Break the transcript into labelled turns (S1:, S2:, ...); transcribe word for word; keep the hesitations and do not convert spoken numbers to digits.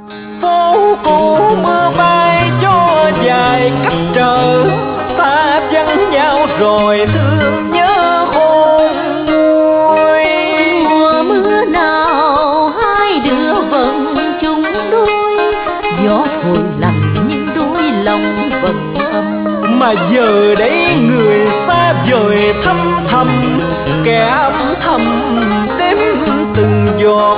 S1: Phố cũ mưa bay cho dài cách trở, ta vắng nhau rồi thương nhớ khôn nguôi.
S2: Mùa mưa nào hai đứa vẫn chung đôi, gió thổi lạnh nhưng đôi lòng vẫn ấm.
S1: Mà giờ đây người xa vời thăm thầm, kẻ âm thầm đếm từng giọt